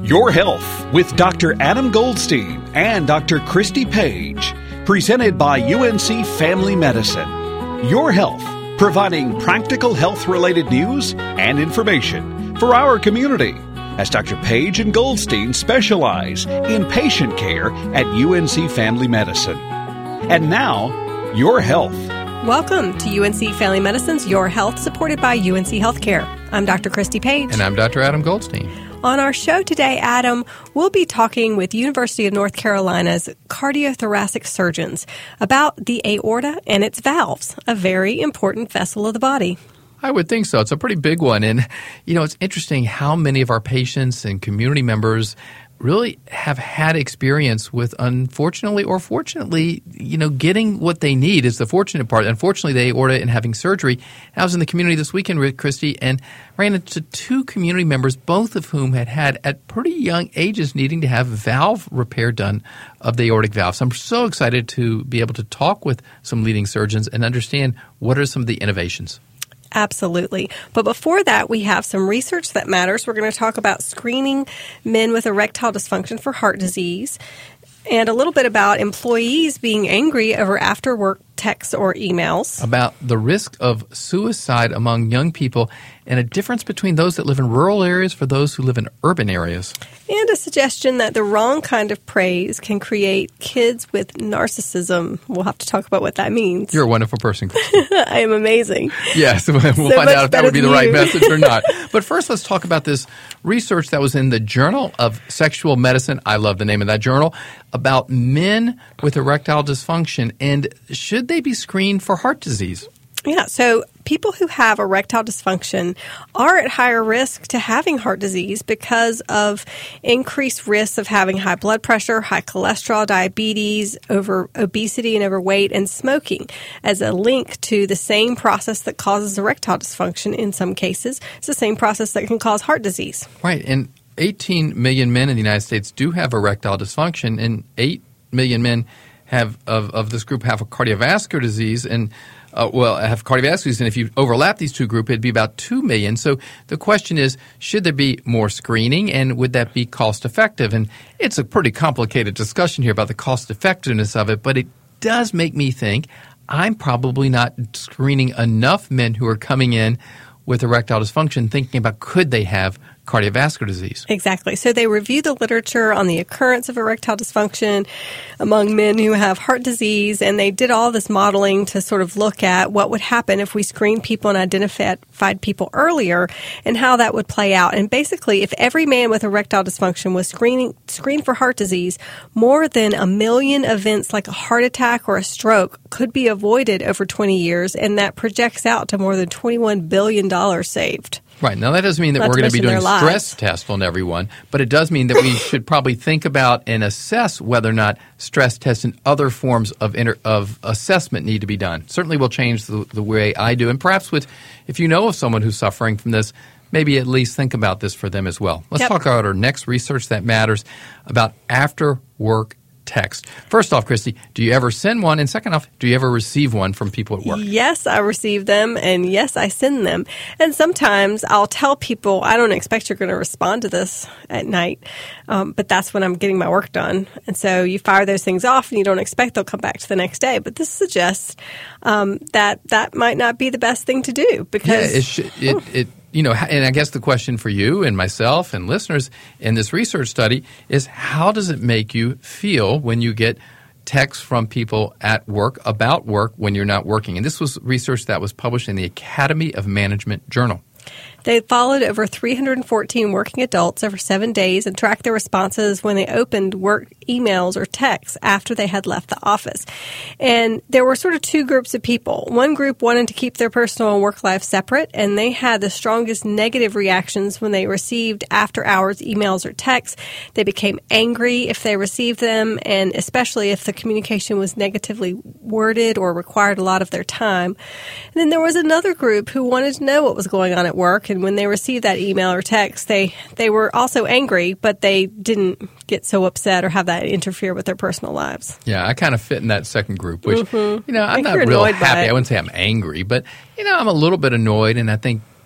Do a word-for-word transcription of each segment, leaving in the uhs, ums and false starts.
Your Health with Doctor Adam Goldstein and Doctor Christy Page. Presented by U N C Family Medicine. Your Health, providing practical health-related news and information for our community, as Doctor Page and Goldstein specialize in patient care at U N C Family Medicine. And now, Your Health. Welcome to U N C Family Medicine's Your Health, supported by U N C Healthcare. I'm Doctor Christy Page. And I'm Doctor Adam Goldstein. On our show today, Adam, we'll be talking with University of North Carolina's cardiothoracic surgeons about the aorta and its valves, a very important vessel of the body. I would think so. It's a pretty big one. And, you know, it's interesting how many of our patients and community members really have had experience with, unfortunately or fortunately, you know, getting what they need is the fortunate part. Unfortunately, the aorta and having surgery. I was in the community this weekend with Christy and ran into two community members, both of whom had had at pretty young ages needing to have valve repair done of the aortic valve. So I'm so excited to be able to talk with some leading surgeons and understand what are some of the innovations. Absolutely. But before that, we have some research that matters. We're going to talk about screening men with erectile dysfunction for heart disease and a little bit about employees being angry over after-work texts or emails. About the risk of suicide among young people and a difference between those that live in rural areas for those who live in urban areas. And a suggestion that the wrong kind of praise can create kids with narcissism. We'll have to talk about what that means. You're a wonderful person, Christy. I am amazing. Yes, we'll so find out if that would be the right message or not. But first, let's talk about this research that was in the Journal of Sexual Medicine. I love the name of that journal, about men with erectile dysfunction. And should they be screened for heart disease? Yeah, so people who have erectile dysfunction are at higher risk to having heart disease because of increased risks of having high blood pressure, high cholesterol, diabetes, over obesity and overweight, and smoking as a link to the same process that causes erectile dysfunction in some cases. It's the same process that can cause heart disease. Right, and eighteen million men in the United States do have erectile dysfunction, and eight million men have of, of this group have a cardiovascular disease, and Uh, well, have cardiovascular disease, and if you overlap these two groups, it'd be about two million. So the question is, should there be more screening, and would that be cost-effective? And it's a pretty complicated discussion here about the cost-effectiveness of it, but it does make me think I'm probably not screening enough men who are coming in with erectile dysfunction, thinking about could they have cardiovascular disease. Exactly. So they review the literature on the occurrence of erectile dysfunction among men who have heart disease, and they did all this modeling to sort of look at what would happen if we screened people and identified people earlier and how that would play out. And basically, if every man with erectile dysfunction was screening, screened for heart disease, more than a million events like a heart attack or a stroke could be avoided over twenty years, and that projects out to more than twenty-one billion dollars saved. Right. Now, that doesn't mean that Not we're to going to be mention doing their stress lives. tests on everyone, but it does mean that we should probably think about and assess whether or not stress tests and other forms of inter- of assessment need to be done. Certainly will change the, the way I do. And perhaps with, if you know of someone who's suffering from this, maybe at least think about this for them as well. Let's Yep. talk about our next research that matters about after-work text. First off, Christy, do you ever send one? And second off, do you ever receive one from people at work? Yes, I receive them, and yes, I send them. And sometimes I'll tell people, I don't expect you're going to respond to this at night, um, but that's when I'm getting my work done. And so you fire those things off, and you don't expect they'll come back to the next day. But this suggests um, that that might not be the best thing to do because yeah, it, sh- it, it You know, and I guess the question for you and myself and listeners in this research study is, how does it make you feel when you get texts from people at work about work when you're not working? And this was research that was published in the Academy of Management Journal. They followed over three hundred fourteen working adults over seven days and tracked their responses when they opened work emails or texts after they had left the office. And there were sort of two groups of people. One group wanted to keep their personal and work life separate, and they had the strongest negative reactions when they received after-hours emails or texts. They became angry if they received them, and especially if the communication was negatively worded or required a lot of their time. And then there was another group who wanted to know what was going on at work, and when they received that email or text, they, they were also angry, but they didn't get so upset or have that interfere with their personal lives. Yeah, I kind of fit in that second group, which, mm-hmm. you know, I'm I not think real you're happy. I wouldn't say I'm angry, but, you know, I'm a little bit annoyed, and I think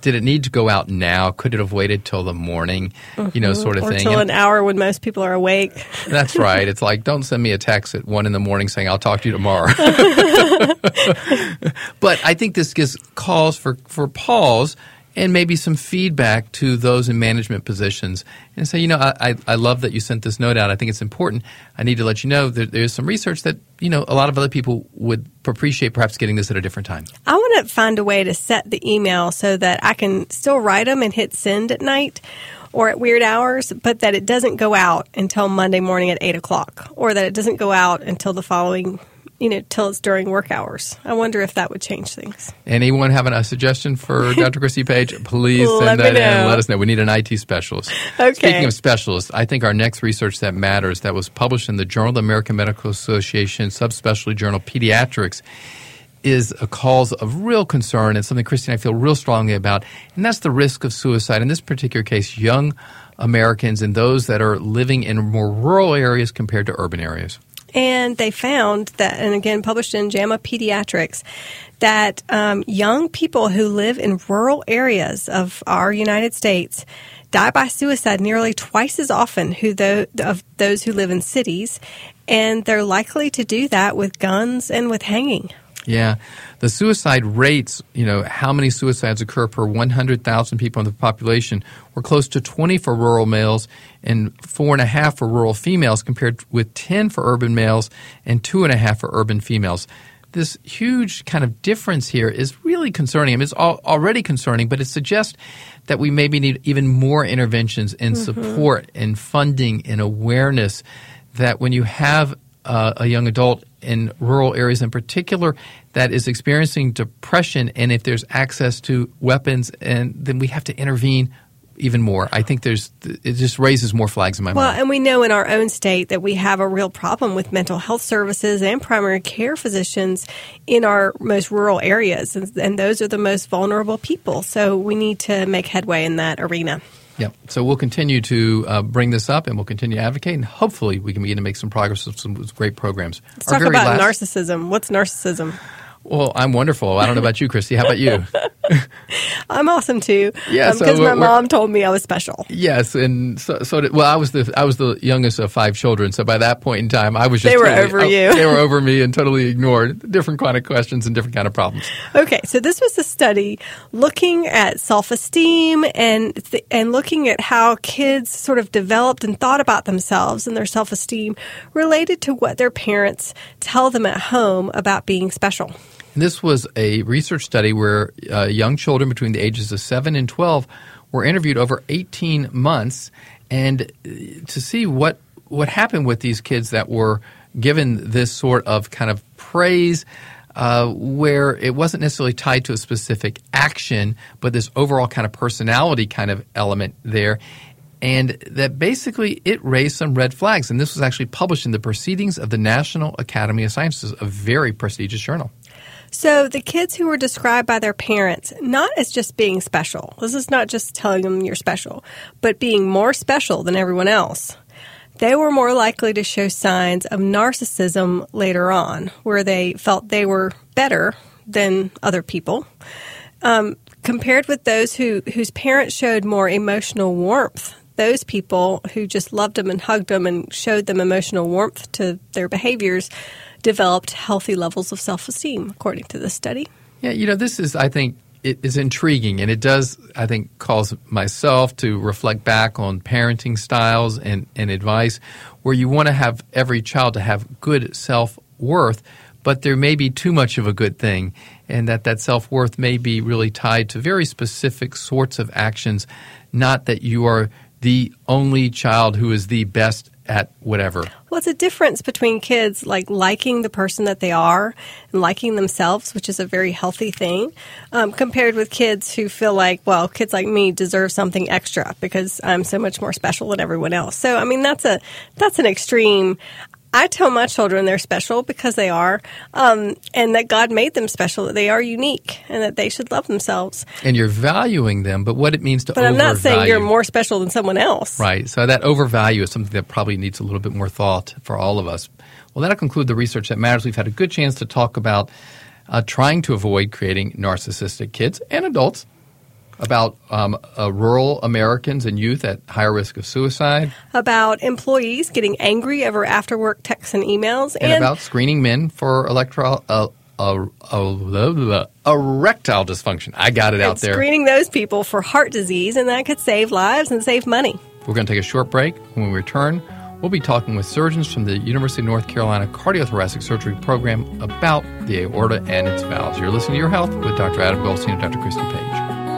did it need to go out now? Could it have waited till the morning? Mm-hmm. You know, sort of or thing. Or till and, an hour when most people are awake. That's right. It's like, don't send me a text at one in the morning saying I'll talk to you tomorrow. But I think this gives cause for, for pause and maybe some feedback to those in management positions and say, you know, I, I, I love that you sent this note out. I think it's important. I need to let you know that there's some research that, you know, a lot of other people would appreciate perhaps getting this at a different time. I want to find a way to set the email so that I can still write them and hit send at night or at weird hours, but that it doesn't go out until Monday morning at eight o'clock or that it doesn't go out until the following you know, till it's during work hours. I wonder if that would change things. Anyone having a suggestion for Doctor Christy Page? Please Let send that me in and know. let us know. We need an I T specialist. Okay. Speaking of specialists, I think our next research that matters that was published in the Journal of the American Medical Association subspecialty journal Pediatrics is a cause of real concern and something Christy and I feel real strongly about, and that's the risk of suicide. In this particular case, young Americans and those that are living in more rural areas compared to urban areas. And they found that, and again, published in JAMA Pediatrics, that um, young people who live in rural areas of our United States die by suicide nearly twice as often who tho- of those who live in cities, and they're likely to do that with guns and with hanging. Yeah. The suicide rates, you know, how many suicides occur per one hundred thousand people in the population were close to twenty for rural males and four and a half for rural females compared with ten for urban males and two and a half for urban females. This huge kind of difference here is really concerning. I mean, it's al- already concerning, but it suggests that we maybe need even more interventions and mm-hmm. support and funding and awareness that when you have uh, a young adult in rural areas in particular that is experiencing depression, and if there's access to weapons, and then we have to intervene even more. I think there's it just raises more flags in my well, mind. Well, and we know in our own state that we have a real problem with mental health services and primary care physicians in our most rural areas, and, and those are the most vulnerable people. So we need to make headway in that arena. Yeah. So we'll continue to uh, bring this up, and we'll continue to advocate, and hopefully we can begin to make some progress with some great programs. Let's Our talk about last... narcissism. What's narcissism? Well, I'm wonderful. I don't know about you, Christy. How about you? I'm awesome too. Yeah, um, because so my mom told me I was special. Yes, and so, so did, well, I was the I was the youngest of five children. So by that point in time, I was just they were totally, over I, you. They were over me and totally ignored different kind of questions and different kind of problems. Okay, so this was a study looking at self-esteem and th- and looking at how kids sort of developed and thought about themselves and their self-esteem related to what their parents tell them at home about being special. This was a research study where uh, young children between the ages of seven and twelve were interviewed over eighteen months, and to see what what happened with these kids that were given this sort of kind of praise uh, where it wasn't necessarily tied to a specific action, but this overall kind of personality kind of element there. And that basically it raised some red flags. And this was actually published in the Proceedings of the National Academy of Sciences, a very prestigious journal. So the kids who were described by their parents not as just being special, this is not just telling them you're special, but being more special than everyone else, they were more likely to show signs of narcissism later on, where they felt they were better than other people, um, compared with those who whose parents showed more emotional warmth. Those people who just loved them and hugged them and showed them emotional warmth to their behaviors developed healthy levels of self-esteem, according to this study. Yeah, you know, this is, I think, it is intriguing, and it does, I think, cause myself to reflect back on parenting styles and, and advice where you want to have every child to have good self-worth, but there may be too much of a good thing, and that that self-worth may be really tied to very specific sorts of actions, not that you are the only child who is the best at whatever. Well, it's a difference between kids like liking the person that they are and liking themselves, which is a very healthy thing, um, compared with kids who feel like, well, kids like me deserve something extra because I'm so much more special than everyone else. So, I mean, that's a that's an extreme. I tell my children they're special because they are, um, and that God made them special, that they are unique, and that they should love themselves. And you're valuing them, but what it means to But overvalue. I'm not saying you're more special than someone else. Right. So that overvalue is something that probably needs a little bit more thought for all of us. Well, that'll conclude the research that matters. We've had a good chance to talk about uh, trying to avoid creating narcissistic kids and adults. about um, uh, rural Americans and youth at higher risk of suicide. About employees getting angry over after-work texts and emails. And, and about screening men for electro, uh, uh, uh, erectile dysfunction. I got it out there. Screening those people for heart disease, and that could save lives and save money. We're going to take a short break. When we return, we'll be talking with surgeons from the University of North Carolina Cardiothoracic Surgery Program about the aorta and its valves. You're listening to Your Health with Doctor Adam Goldstein and Doctor Christy Page.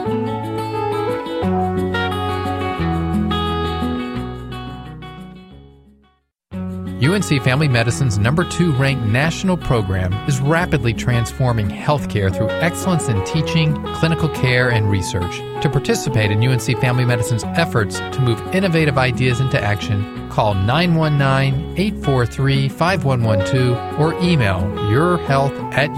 U N C Family Medicine's number two ranked national program is rapidly transforming healthcare through excellence in teaching, clinical care, and research. To participate in U N C Family Medicine's efforts to move innovative ideas into action, call nine one nine, eight four three, five one one two or email yourhealth at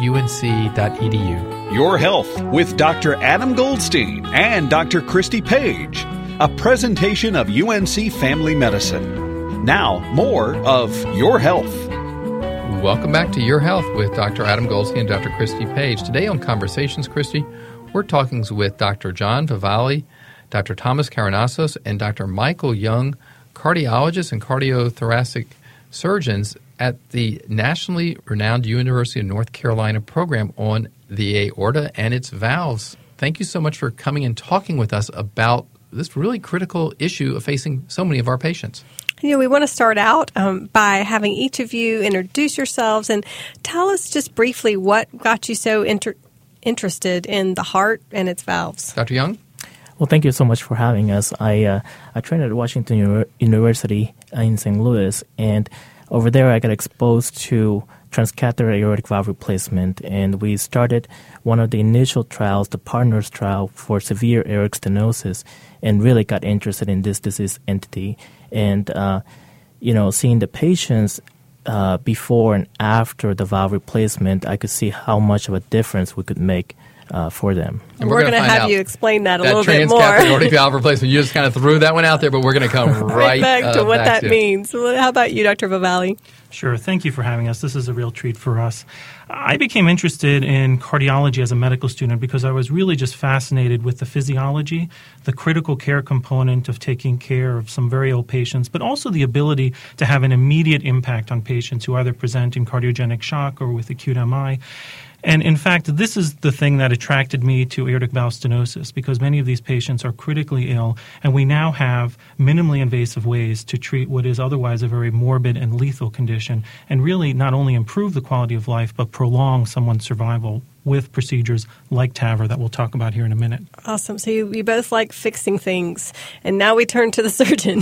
unc.edu. Your Health with Doctor Adam Goldstein and Doctor Christy Page, a presentation of U N C Family Medicine. Now, more of Your Health. Welcome back to Your Health with Doctor Adam Goldstein and Doctor Christy Page. Today on Conversations, Christy, we're talking with Doctor John Vivalli, Doctor Thomas Karanassos, and Doctor Michael Young, cardiologists and cardiothoracic surgeons at the nationally renowned University of North Carolina program on the aorta and its valves. Thank you so much for coming and talking with us about this really critical issue of facing so many of our patients. You know, we want to start out um, by having each of you introduce yourselves and tell us just briefly what got you so inter- interested in the heart and its valves. Doctor Young? Well, thank you so much for having us. I uh, I trained at Washington Uni- University in Saint Louis, and over there I got exposed to transcatheter aortic valve replacement, and we started one of the initial trials, the Partners trial for severe aortic stenosis, and really got interested in this disease entity. And, uh, you know, seeing the patients uh, before and after the valve replacement, I could see how much of a difference we could make uh, for them. And we're, we're going to have you explain that a that little bit more. Transcatheter aortic valve replacement, you just kind of threw that one out there, but we're going to come right, right back uh, to what back that to means. Well, how about you, Doctor Vivalli? Sure. Thank you for having us. This is a real treat for us. I became interested in cardiology as a medical student because I was really just fascinated with the physiology, the critical care component of taking care of some very ill patients, but also the ability to have an immediate impact on patients who either present in cardiogenic shock or with acute M I. And in fact, this is the thing that attracted me to aortic valve stenosis, because many of these patients are critically ill, and we now have minimally invasive ways to treat what is otherwise a very morbid and lethal condition, and really not only improve the quality of life, but prolong someone's survival with procedures like T A V R that we'll talk about here in a minute. Awesome. So you, you both like fixing things. And now we turn to the surgeon.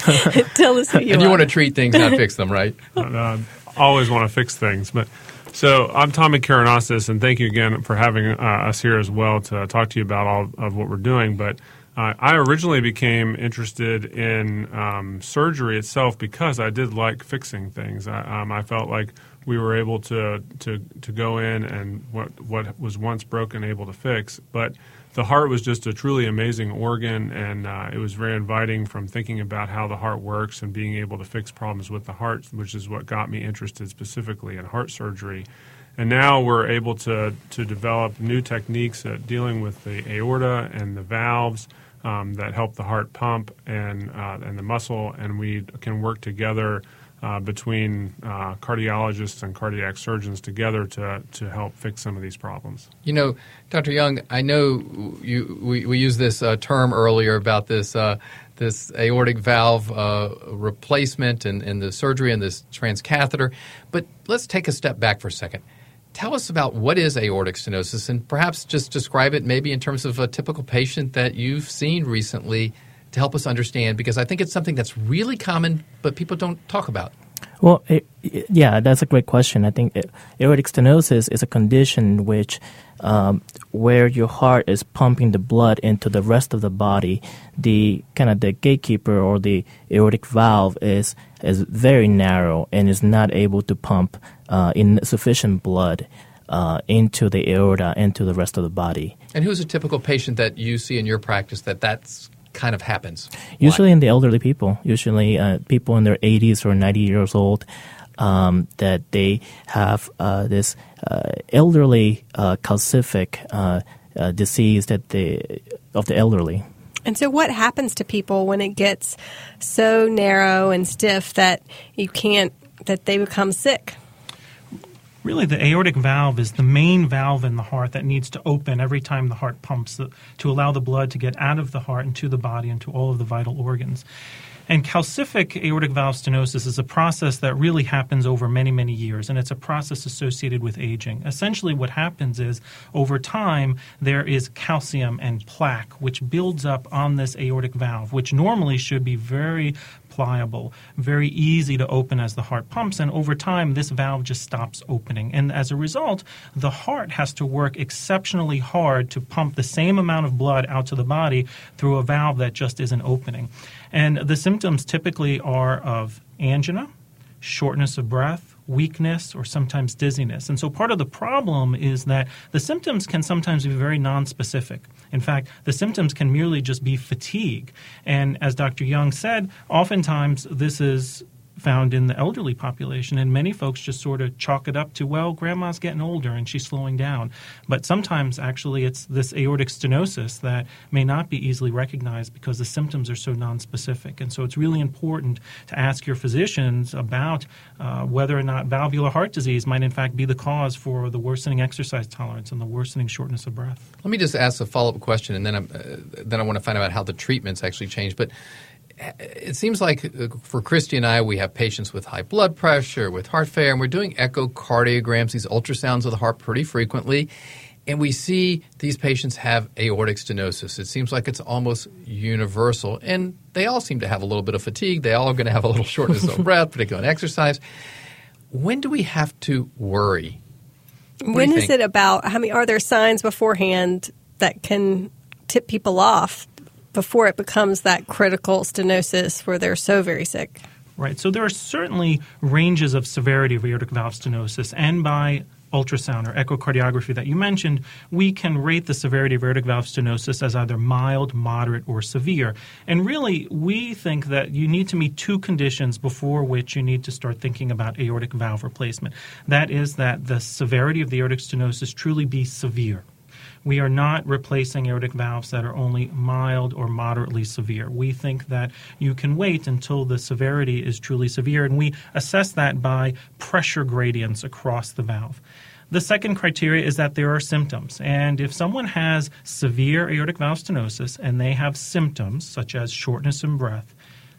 Tell us who you and are. And you want to treat things, not fix them, right? I always want to fix things, but... So I'm Tommy Karanassos, and thank you again for having uh, us here as well to talk to you about all of what we're doing. But uh, I originally became interested in um, surgery itself because I did like fixing things. I, um, I felt like we were able to, to to go in and what what was once broken able to fix. But the heart was just a truly amazing organ, and uh, it was very inviting from thinking about how the heart works and being able to fix problems with the heart, which is what got me interested specifically in heart surgery. And now we're able to, to develop new techniques at dealing with the aorta and the valves um, that help the heart pump and, uh, and the muscle, and we can work together Uh, between uh, cardiologists and cardiac surgeons together to to help fix some of these problems. You know, Doctor Young, I know you we, we used this uh, term earlier about this uh, this aortic valve uh, replacement and, and the surgery and this transcatheter, but let's take a step back for a second. Tell us about what is aortic stenosis, and perhaps just describe it maybe in terms of a typical patient that you've seen recently to help us understand, because I think it's something that's really common, but people don't talk about. Well, it, yeah, that's a great question. I think it, aortic stenosis is a condition in which um, where your heart is pumping the blood into the rest of the body, the kind of the gatekeeper or the aortic valve is is very narrow and is not able to pump uh, in sufficient blood uh, into the aorta and to the rest of the body. And who's a typical patient that you see in your practice that that's kind of happens? Usually Why? in the elderly people, usually uh, people in their eighties or ninety years old, um, that they have uh, this uh, elderly uh, calcific uh, uh, disease that they, of the elderly. And so what happens to people when it gets so narrow and stiff that you can't, that they become sick? Really, the aortic valve is the main valve in the heart that needs to open every time the heart pumps to allow the blood to get out of the heart and to the body and to all of the vital organs. And calcific aortic valve stenosis is a process that really happens over many, many years, and it's a process associated with aging. Essentially what happens is, over time, there is calcium and plaque, which builds up on this aortic valve, which normally should be very pliable, very easy to open as the heart pumps, and over time this valve just stops opening. And as a result, the heart has to work exceptionally hard to pump the same amount of blood out to the body through a valve that just isn't opening. And the symptoms typically are of angina, shortness of breath, weakness, or sometimes dizziness. And so part of the problem is that the symptoms can sometimes be very nonspecific. In fact, the symptoms can merely just be fatigue. And as Doctor Young said, oftentimes this is found in the elderly population, and many folks just sort of chalk it up to, well, grandma's getting older and she's slowing down. But sometimes actually it's this aortic stenosis that may not be easily recognized because the symptoms are so nonspecific. And so it's really important to ask your physicians about uh, whether or not valvular heart disease might in fact be the cause for the worsening exercise tolerance and the worsening shortness of breath. Let me just ask a follow-up question, and then, I'm, uh, then I want to find out how the treatments actually change. But it seems like for Christy and I, we have patients with high blood pressure, with heart failure, and we're doing echocardiograms, these ultrasounds of the heart pretty frequently, and we see these patients have aortic stenosis. It seems like it's almost universal, and they all seem to have a little bit of fatigue. They all are going to have a little shortness of breath, particularly on exercise. When do we have to worry? What when is think? it about, I mean, are there signs beforehand that can tip people off before it becomes that critical stenosis where they're so very sick? Right. So there are certainly ranges of severity of aortic valve stenosis, and by ultrasound or echocardiography that you mentioned, we can rate the severity of aortic valve stenosis as either mild, moderate, or severe. And really, we think that you need to meet two conditions before which you need to start thinking about aortic valve replacement. That is that the severity of the aortic stenosis truly be severe. We are not replacing aortic valves that are only mild or moderately severe. We think that you can wait until the severity is truly severe, and we assess that by pressure gradients across the valve. The second criteria is that there are symptoms. And if someone has severe aortic valve stenosis and they have symptoms such as shortness in breath,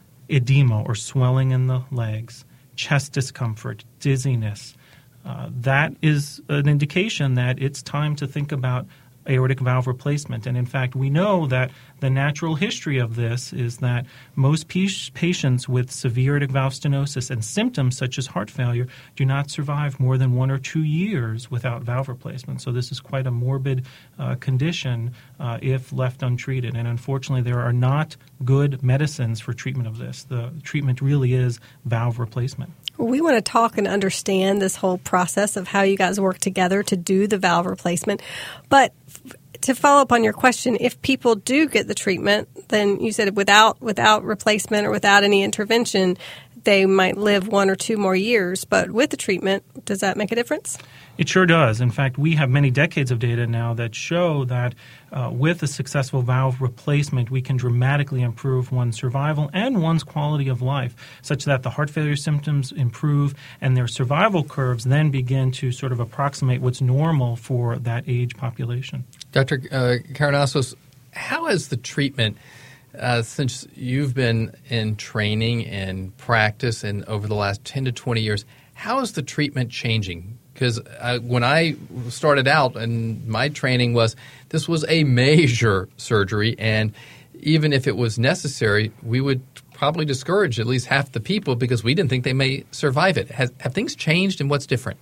edema or swelling in the legs, chest discomfort, dizziness, uh, that is an indication that it's time to think about aortic valve replacement. And in fact, we know that the natural history of this is that most pe- patients with severe aortic valve stenosis and symptoms such as heart failure do not survive more than one or two years without valve replacement. So this is quite a morbid uh, condition uh, if left untreated. And unfortunately, there are not good medicines for treatment of this. The treatment really is valve replacement. We want to talk and understand this whole process of how you guys work together to do the valve replacement. But to follow up on your question, if people do get the treatment, then you said without without replacement or without any intervention, they might live one or two more years. But with the treatment, does that make a difference? It sure does. In fact, we have many decades of data now that show that uh, with a successful valve replacement, we can dramatically improve one's survival and one's quality of life, such that the heart failure symptoms improve and their survival curves then begin to sort of approximate what's normal for that age population. Doctor Uh, Karanassos, how has the treatment, uh, since you've been in training and practice and over the last ten to twenty years, how is the treatment changing? Because uh, when I started out and my training was this was a major surgery, and even if it was necessary, we would probably discourage at least half the people because we didn't think they may survive it. Has, have things changed, and what's different?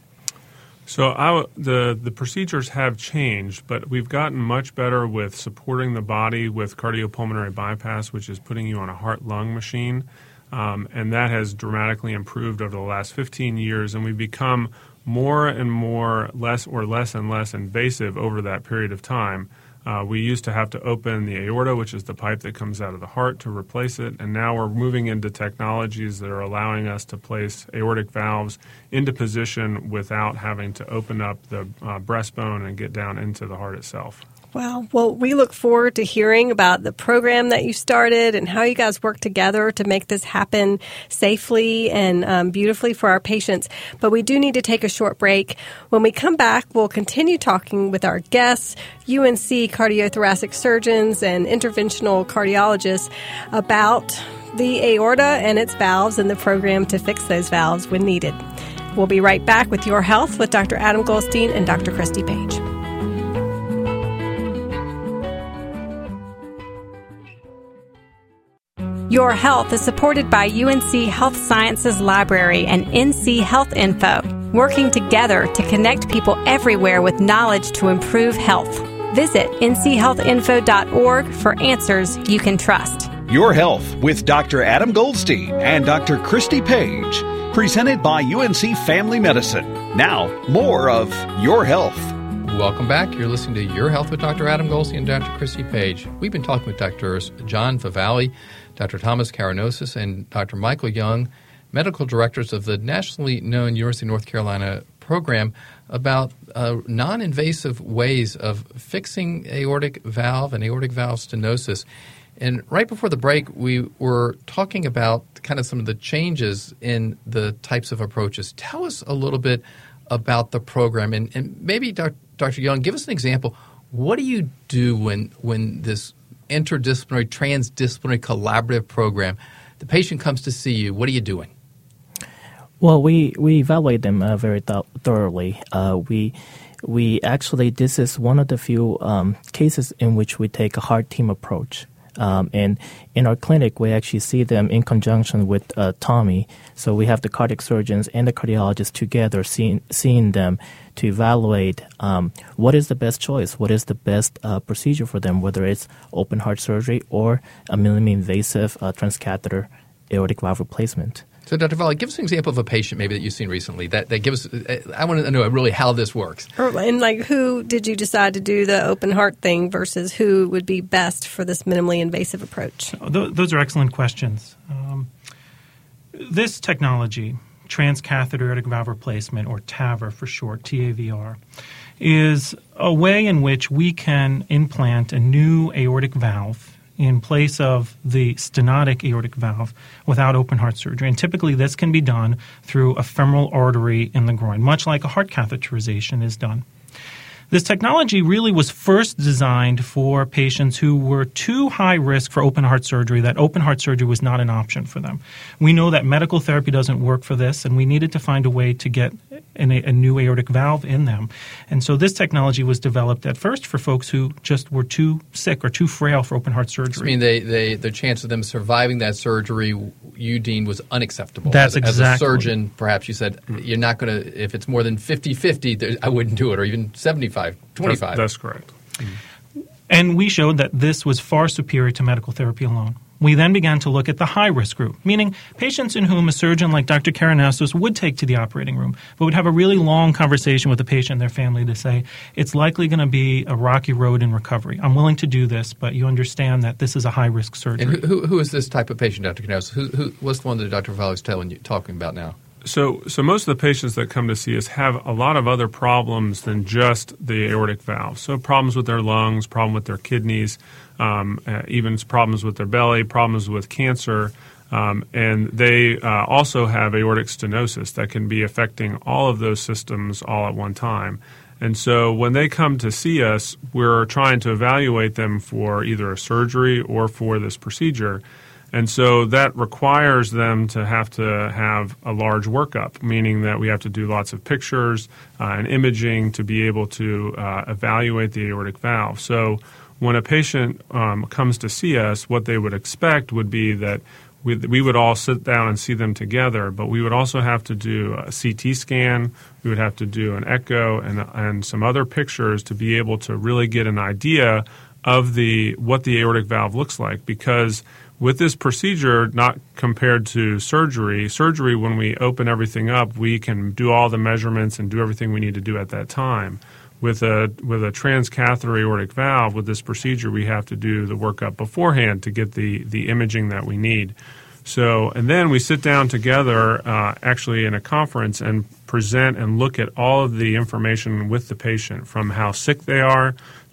So I, the the procedures have changed, but we've gotten much better with supporting the body with cardiopulmonary bypass, which is putting you on a heart-lung machine, um, and that has dramatically improved over the last fifteen years, and we've become more and more less or less and less invasive over that period of time. Uh, we used to have to open the aorta, which is the pipe that comes out of the heart, to replace it. And now we're moving into technologies that are allowing us to place aortic valves into position without having to open up the uh, breastbone and get down into the heart itself. Wow. Well, we look forward to hearing about the program that you started and how you guys work together to make this happen safely and um, beautifully for our patients. But we do need to take a short break. When we come back, we'll continue talking with our guests, U N C cardiothoracic surgeons and interventional cardiologists, about the aorta and its valves and the program to fix those valves when needed. We'll be right back with Your Health with Doctor Adam Goldstein and Doctor Christy Page. Your Health is supported by U N C Health Sciences Library and N C Health Info, working together to connect people everywhere with knowledge to improve health. Visit N C health info dot org for answers you can trust. Your Health with Doctor Adam Goldstein and Doctor Christy Page, presented by U N C Family Medicine. Now, more of Your Health. Welcome back. You're listening to Your Health with Doctor Adam Goldstein and Doctor Christy Page. We've been talking with Doctors John Favale, Doctor Thomas Karanosis, and Doctor Michael Young, medical directors of the nationally known University of North Carolina program, about uh, non-invasive ways of fixing aortic valve and aortic valve stenosis. And right before the break, we were talking about kind of some of the changes in the types of approaches. Tell us a little bit about the program, and, and maybe Doctor Young, give us an example. What do you do when when this interdisciplinary, transdisciplinary, collaborative program, the patient comes to see you? What are you doing? Well, we, we evaluate them uh, very th- thoroughly. Uh, we we actually, this is one of the few um, cases in which we take a hard team approach. Um, and in our clinic, we actually see them in conjunction with uh, Tommy. So we have the cardiac surgeons and the cardiologists together, seeing, seeing them to evaluate um, what is the best choice, what is the best uh, procedure for them, whether it's open heart surgery or a minimally invasive uh, transcatheter aortic valve replacement. So, Doctor Favale, give us an example of a patient maybe that you've seen recently that, that gives us, I want to know really how this works. And like, who did you decide to do the open heart thing versus who would be best for this minimally invasive approach? Those are excellent questions. Um, this technology, transcatheter aortic valve replacement, or T A V R for short, T A V R, is a way in which we can implant a new aortic valve in place of the stenotic aortic valve without open heart surgery. And typically this can be done through a femoral artery in the groin, much like a heart catheterization is done. This technology really was first designed for patients who were too high risk for open heart surgery, that open heart surgery was not an option for them. We know that medical therapy doesn't work for this, and we needed to find a way to get an, a, a new aortic valve in them. And so this technology was developed at first for folks who just were too sick or too frail for open heart surgery. I mean, they, they, the chance of them surviving that surgery you deemed was unacceptable. That's as, exactly. As a surgeon, perhaps you said, you're not going to, if it's more than fifty-fifty, I wouldn't do it, or even seventy-five, twenty-five. That's, that's correct. Mm-hmm. And we showed that this was far superior to medical therapy alone. We then began to look at the high-risk group, meaning patients in whom a surgeon like Doctor Karanosis would take to the operating room, but would have a really long conversation with the patient and their family to say, it's likely going to be a rocky road in recovery. I'm willing to do this, but you understand that this is a high-risk surgery. And who, who is this type of patient, Doctor Karanosis? Who, who, what's the one that Doctor Favale is telling you, talking about now? So, so most of the patients that come to see us have a lot of other problems than just the aortic valve. So problems with their lungs, problem with their kidneys, um, uh, even problems with their belly, problems with cancer, um, and they uh, also have aortic stenosis that can be affecting all of those systems all at one time. And so when they come to see us, we're trying to evaluate them for either a surgery or for this procedure. And so that requires them to have to have a large workup, meaning that we have to do lots of pictures uh, and imaging to be able to uh, evaluate the aortic valve. So when a patient um, comes to see us, what they would expect would be that we, we would all sit down and see them together, but we would also have to do a C T scan, we would have to do an echo and, and some other pictures to be able to really get an idea of the what the aortic valve looks like, because with this procedure, not compared to surgery, surgery, when we open everything up, we can do all the measurements and do everything we need to do at that time. With a with a transcatheter aortic valve, with this procedure, we have to do the workup beforehand to get the, the imaging that we need. So, and then we sit down together uh, actually in a conference and present and look at all of the information with the patient, from how sick they are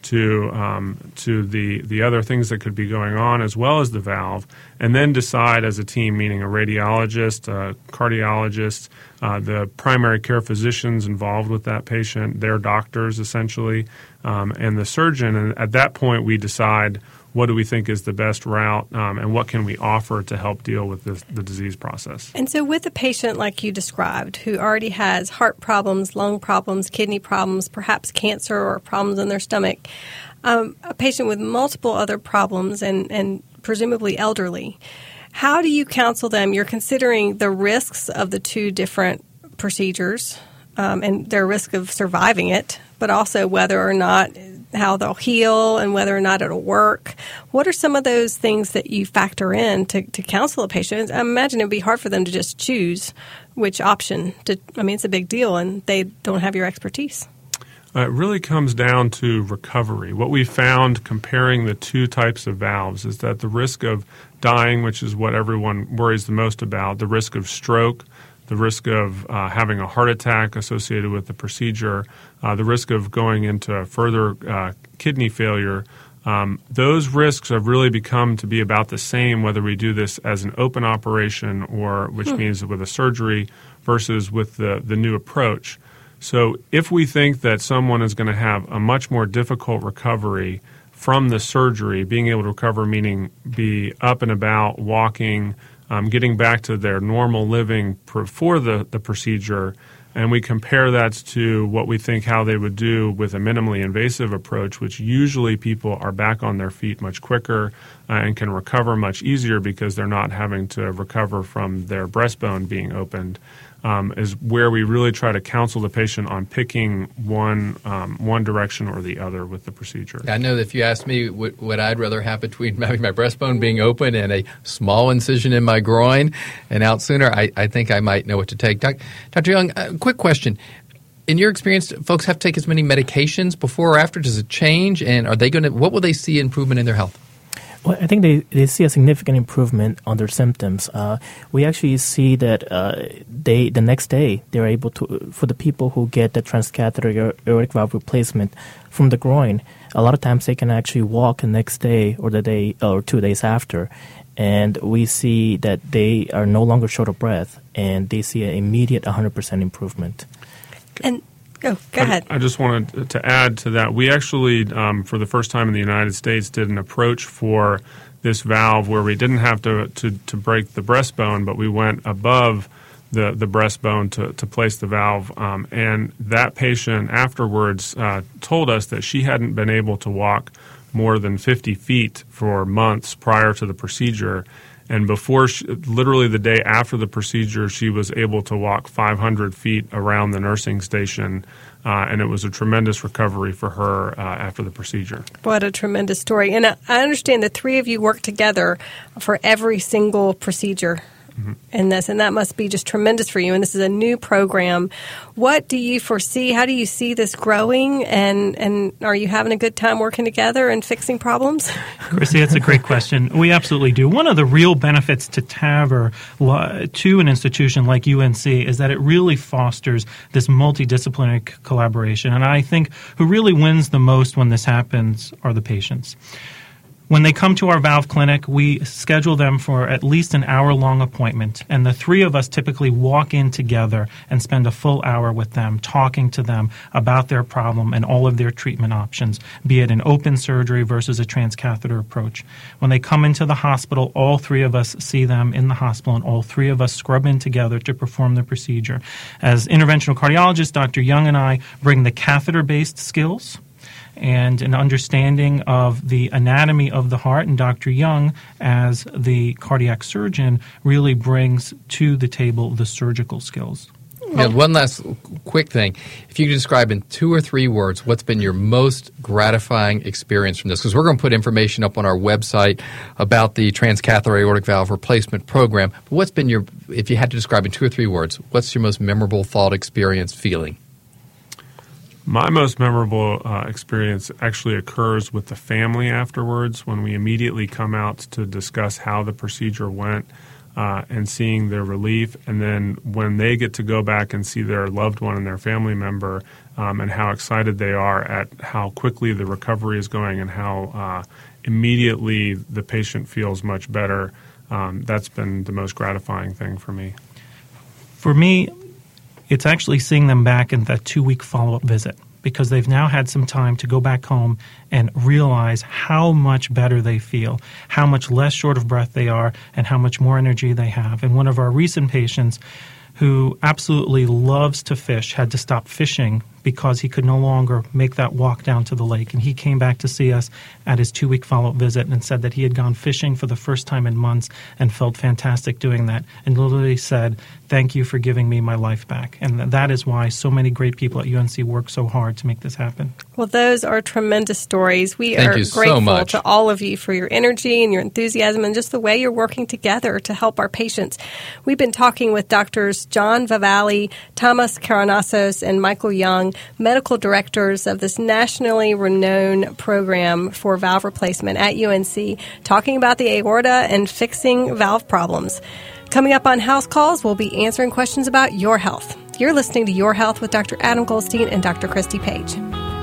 to um, to the, the other things that could be going on as well as the valve, and then decide as a team, meaning a radiologist, a cardiologist, uh, the primary care physicians involved with that patient, their doctors essentially, um, and the surgeon. And at that point we decide what do we think is the best route, um, and what can we offer to help deal with this, the disease process. And so with a patient like you described who already has heart problems, lung problems, kidney problems, perhaps cancer or problems in their stomach, um, a patient with multiple other problems and, and presumably elderly, how do you counsel them? You're considering the risks of the two different procedures um, and their risk of surviving it, but also whether or not how they'll heal and whether or not it'll work. What are some of those things that you factor in to, to counsel a patient? I imagine it would be hard for them to just choose which option. To, I mean, it's a big deal, and they don't have your expertise. Uh, it really comes down to recovery. What we found comparing the two types of valves is that the risk of dying, which is what everyone worries the most about, the risk of stroke, the risk of uh, having a heart attack associated with the procedure, uh, the risk of going into further uh, kidney failure, um, those risks have really become to be about the same whether we do this as an open operation or which hmm. means with a surgery versus with the, the new approach. So if we think that someone is going to have a much more difficult recovery from the surgery, being able to recover meaning be up and about, walking, Um, getting back to their normal living before the, the procedure, and we compare that to what we think how they would do with a minimally invasive approach, which usually people are back on their feet much quicker uh, and can recover much easier because they're not having to recover from their breastbone being opened, um, is where we really try to counsel the patient on picking one um, one direction or the other with the procedure. I know that if you asked me what, what I'd rather have between having my breastbone being open and a small incision in my groin and out sooner, I, I think I might know what to take. Doc, Doctor Young, uh, quick question. In your experience, folks have to take as many medications before or after? Does it change? And are they going to? What will they see improvement in their health? Well, I think they, they see a significant improvement on their symptoms. Uh, we actually see that uh, they the next day they're able to, for the people who get the transcatheter aortic valve replacement from the groin, a lot of times they can actually walk the next day or the day or two days after, and we see that they are no longer short of breath and they see an immediate one hundred percent improvement. And Oh, go ahead. I, I just wanted to add to that. We actually, um, for the first time in the United States, did an approach for this valve where we didn't have to, to, to break the breastbone, but we went above the, the breastbone to, to place the valve. Um, and that patient afterwards uh, told us that she hadn't been able to walk more than fifty feet for months prior to the procedure. And before, she, literally the day after the procedure, she was able to walk five hundred feet around the nursing station, uh, and it was a tremendous recovery for her uh, after the procedure. What a tremendous story. And I understand the three of you work together for every single procedure mm-hmm. in this, and that must be just tremendous for you. And this is a new program. What do you foresee? How do you see this growing? And, and are you having a good time working together and fixing problems? Christy, that's a great question. We absolutely do. One of the real benefits to T A V R, to an institution like U N C, is that it really fosters this multidisciplinary collaboration. And I think who really wins the most when this happens are the patients. When they come to our valve clinic, we schedule them for at least an hour-long appointment, and the three of us typically walk in together and spend a full hour with them, talking to them about their problem and all of their treatment options, be it an open surgery versus a transcatheter approach. When they come into the hospital, all three of us see them in the hospital, and all three of us scrub in together to perform the procedure. As interventional cardiologists, Doctor Young and I bring the catheter-based skills and an understanding of the anatomy of the heart, and Doctor Young, as the cardiac surgeon, really brings to the table the surgical skills. Yeah, one last quick thing. If you could describe in two or three words what's been your most gratifying experience from this, because we're going to put information up on our website about the transcatheter aortic valve replacement program. But what's been your, if you had to describe in two or three words, what's your most memorable thought, experience, feeling? My most memorable uh, experience actually occurs with the family afterwards when we immediately come out to discuss how the procedure went. uh, and seeing their relief. And then when they get to go back and see their loved one and their family member um, and how excited they are at how quickly the recovery is going and how uh, immediately the patient feels much better, um, that's been the most gratifying thing for me. For me, it's actually seeing them back in that two-week follow-up visit, because they've now had some time to go back home and realize how much better they feel, how much less short of breath they are, and how much more energy they have. And one of our recent patients who absolutely loves to fish had to stop fishing because he could no longer make that walk down to the lake. And he came back to see us at his two-week follow-up visit and said that he had gone fishing for the first time in months and felt fantastic doing that, and literally said, "Thank you for giving me my life back." And that is why so many great people at U N C work so hard to make this happen. Well, those are tremendous stories. We Thank are you so grateful much. to all of you for your energy and your enthusiasm and just the way you're working together to help our patients. We've been talking with Doctors John Vivali, Thomas Karanassos, and Michael Young, medical directors of this nationally renowned program for valve replacement at U N C, talking about the aorta and fixing valve problems. Coming up on House Calls, we'll be answering questions about your health. You're listening to Your Health with Doctor Adam Goldstein and Doctor Christy Page.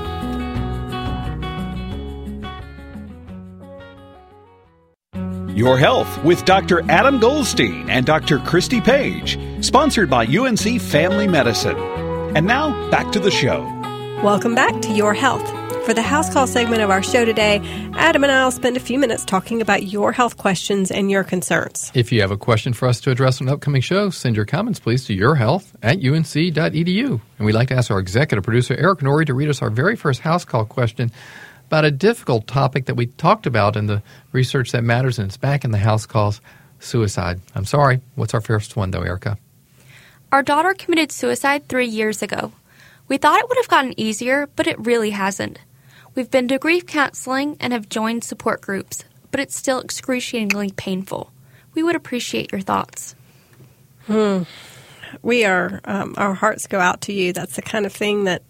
Your Health with Doctor Adam Goldstein and Doctor Christy Page, sponsored by U N C Family Medicine. And now, back to the show. Welcome back to Your Health. For the House Call segment of our show today, Adam and I will spend a few minutes talking about your health questions and your concerns. If you have a question for us to address on an upcoming show, send your comments, please, to yourhealth at U N C dot E D U. And we'd like to ask our executive producer, Eric Norrie, to read us our very first House Call question about a difficult topic that we talked about in the Research That Matters, and it's back in the House Calls, suicide. I'm sorry. What's our first one, though, Erica? Our daughter committed suicide three years ago. We thought it would have gotten easier, but it really hasn't. We've been to grief counseling and have joined support groups, but it's still excruciatingly painful. We would appreciate your thoughts. Hmm. We are, um, our hearts go out to you. That's the kind of thing that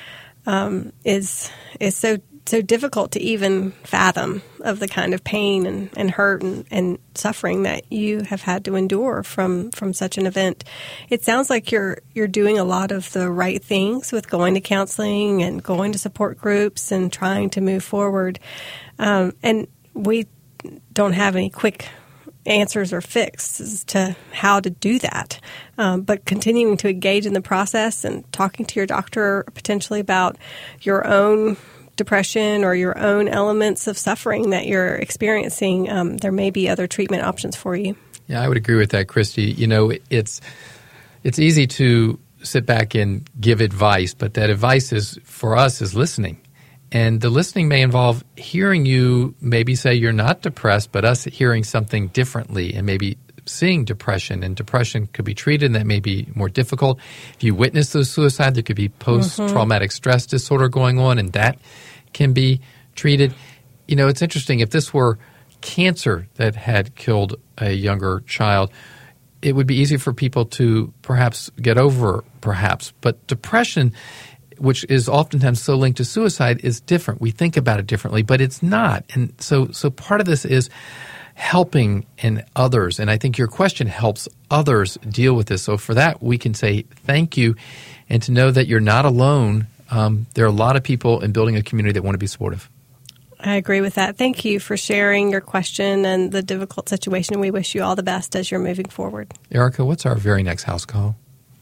um, is is so so difficult to even fathom, of the kind of pain and, and hurt and, and suffering that you have had to endure from, from such an event. It sounds like you're you're doing a lot of the right things with going to counseling and going to support groups and trying to move forward. Um, and we don't have any quick answers or fixes to how to do that. Um, but continuing to engage in the process and talking to your doctor potentially about your own depression or your own elements of suffering that you're experiencing, um, there may be other treatment options for you. Yeah, I would agree with that, Christy. You know, it's it's easy to sit back and give advice, but that advice is, for us, is listening. And the listening may involve hearing you maybe say you're not depressed, but us hearing something differently and maybe seeing depression. And depression could be treated, and that may be more difficult. If you witness a suicide, there could be post-traumatic mm-hmm. stress disorder going on, and that can be treated. You know, it's interesting. If this were cancer that had killed a younger child, it would be easy for people to perhaps get over, perhaps. But depression, which is oftentimes so linked to suicide, is different. We think about it differently, but it's not. And so so part of this is helping in others. And I think your question helps others deal with this. So for that, we can say thank you, and to know that you're not alone. Um, there are a lot of people in building a community that want to be supportive. I agree with that. Thank you for sharing your question and the difficult situation. We wish you all the best as you're moving forward. Erica, what's our very next house call?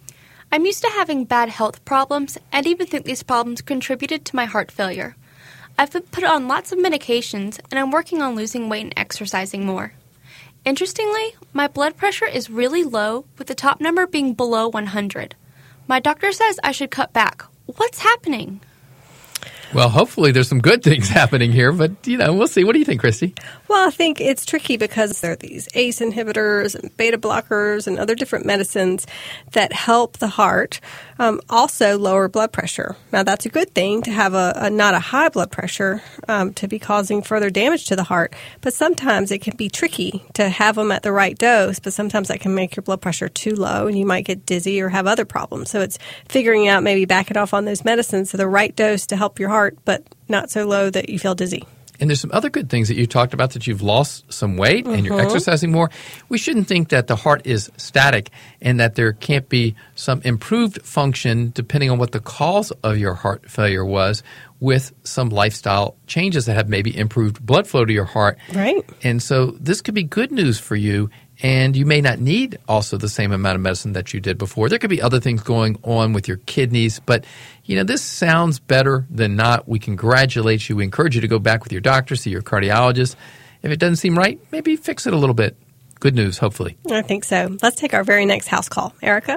I'm used to having bad health problems and even think these problems contributed to my heart failure. I've been put on lots of medications, and I'm working on losing weight and exercising more. Interestingly, my blood pressure is really low, with the top number being below one hundred. My doctor says I should cut back. What's happening? Well, hopefully there's some good things happening here, but, you know, we'll see. What do you think, Christy? Well, I think it's tricky because there are these A C E inhibitors and beta blockers and other different medicines that help the heart um, also lower blood pressure. Now, that's a good thing to have a, a not a high blood pressure um, to be causing further damage to the heart, but sometimes it can be tricky to have them at the right dose, but sometimes that can make your blood pressure too low and you might get dizzy or have other problems. So it's figuring out maybe backing off on those medicines to the right dose to help your heart, but not so low that you feel dizzy. And there's some other good things that you talked about, that you've lost some weight and you're exercising more. We shouldn't think that the heart is static and that there can't be some improved function depending on what the cause of your heart failure was, with some lifestyle changes that have maybe improved blood flow to your heart. Right. And so this could be good news for you. And you may not need also the same amount of medicine that you did before. There could be other things going on with your kidneys. But, you know, this sounds better than not. We congratulate you. We encourage you to go back with your doctor, see your cardiologist. If it doesn't seem right, maybe fix it a little bit. Good news, hopefully. I think so. Let's take our very next house call. Erica?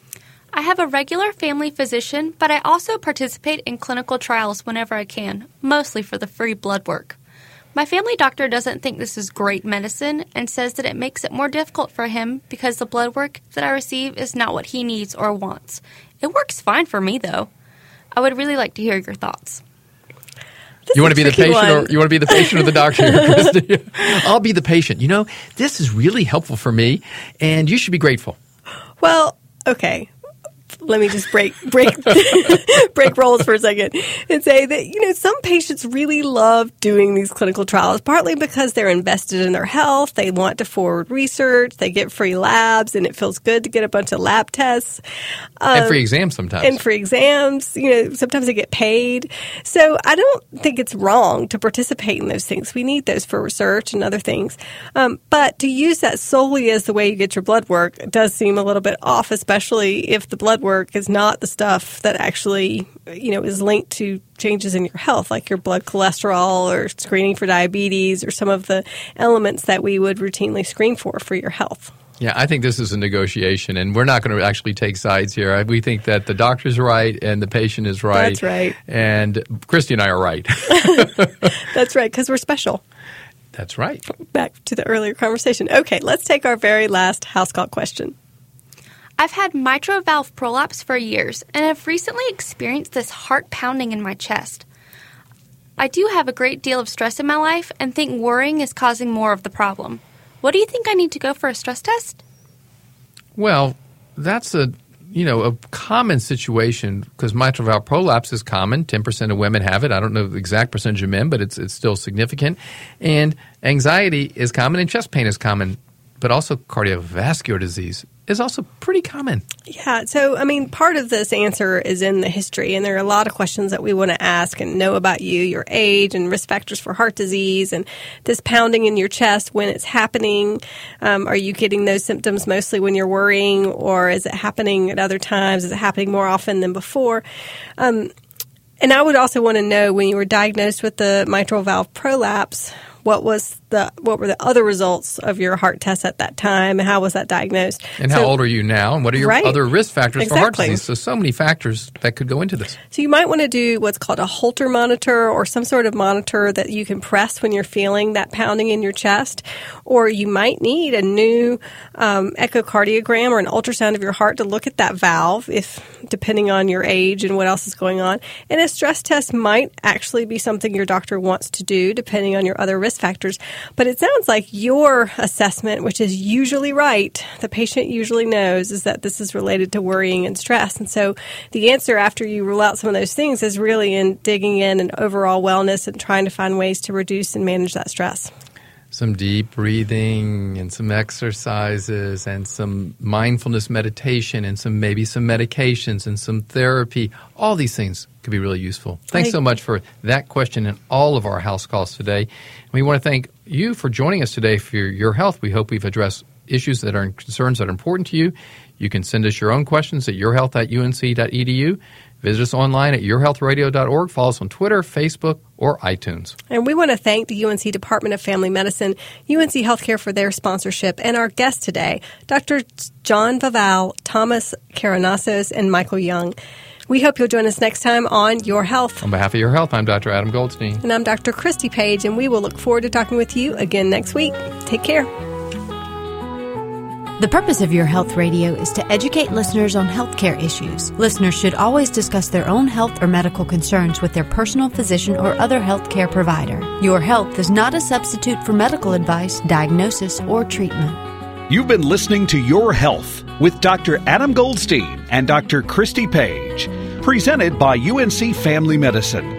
I have a regular family physician, but I also participate in clinical trials whenever I can, mostly for the free blood work. My family doctor doesn't think this is great medicine and says that it makes it more difficult for him because the blood work that I receive is not what he needs or wants. It works fine for me, though. I would really like to hear your thoughts. This you want to be the patient, one. or you want to be the patient or the doctor, Christy? I'll be the patient. You know, this is really helpful for me, and you should be grateful. Well, okay. Let me just break break break roles for a second and say that, you know, some patients really love doing these clinical trials, partly because they're invested in their health. They want to forward research. They get free labs, and it feels good to get a bunch of lab tests. Um, and free exams sometimes. And free exams. You know, sometimes they get paid. So I don't think it's wrong to participate in those things. We need those for research and other things. Um, but to use that solely as the way you get your blood work does seem a little bit off, especially if the blood work is not the stuff that actually, you know, is linked to changes in your health, like your blood cholesterol or screening for diabetes or some of the elements that we would routinely screen for for your health. Yeah, I think this is a negotiation, and we're not going to actually take sides here. We think that the doctor's right and the patient is right. That's right. And Christy and I are right. That's right, because we're special. That's right. Back to the earlier conversation. Okay, let's take our very last house call question. I've had mitral valve prolapse for years and have recently experienced this heart pounding in my chest. I do have a great deal of stress in my life and think worrying is causing more of the problem. What do you think I need to go for a stress test? Well, that's a, you know, a common situation because mitral valve prolapse is common. ten percent of women have it. I don't know the exact percentage of men, but it's it's still significant. And anxiety is common and chest pain is common, but also cardiovascular disease is also pretty common. Yeah. So, I mean, part of this answer is in the history, and there are a lot of questions that we want to ask and know about you, your age and risk factors for heart disease, and this pounding in your chest when it's happening. Um, are you getting those symptoms mostly when you're worrying, or is it happening at other times? Is it happening more often than before? Um, and I would also want to know, when you were diagnosed with the mitral valve prolapse, what was the what were the other results of your heart test at that time? How was that diagnosed? And so, how old are you now? And what are your right. other risk factors exactly. for heart disease? So, so many factors that could go into this. So you might want to do what's called a Holter monitor, or some sort of monitor that you can press when you're feeling that pounding in your chest. Or you might need a new um, echocardiogram or an ultrasound of your heart to look at that valve, if depending on your age and what else is going on. And a stress test might actually be something your doctor wants to do, depending on your other risk factors. But it sounds like your assessment, which is usually right, the patient usually knows, is that this is related to worrying and stress. And so the answer after you rule out some of those things is really in digging in and overall wellness and trying to find ways to reduce and manage that stress. Some deep breathing and some exercises and some mindfulness meditation and some maybe some medications and some therapy. All these things could be really useful. Thanks so much for that question and all of our house calls today. We want to thank you for joining us today for your health. We hope we've addressed issues that are concerns that are important to you. You can send us your own questions at yourhealth at u n c dot e d u. Visit us online at your health radio dot org. Follow us on Twitter, Facebook, or iTunes. And we want to thank the U N C Department of Family Medicine, U N C Healthcare for their sponsorship, and our guests today, Doctor John Vaval, Thomas Karanassos, and Michael Young. We hope you'll join us next time on Your Health. On behalf of Your Health, I'm Doctor Adam Goldstein. And I'm Doctor Christy Page, and we will look forward to talking with you again next week. Take care. The purpose of Your Health Radio is to educate listeners on healthcare issues. Listeners should always discuss their own health or medical concerns with their personal physician or other healthcare provider. Your Health is not a substitute for medical advice, diagnosis, or treatment. You've been listening to Your Health with Doctor Adam Goldstein and Doctor Christy Page, presented by U N C Family Medicine.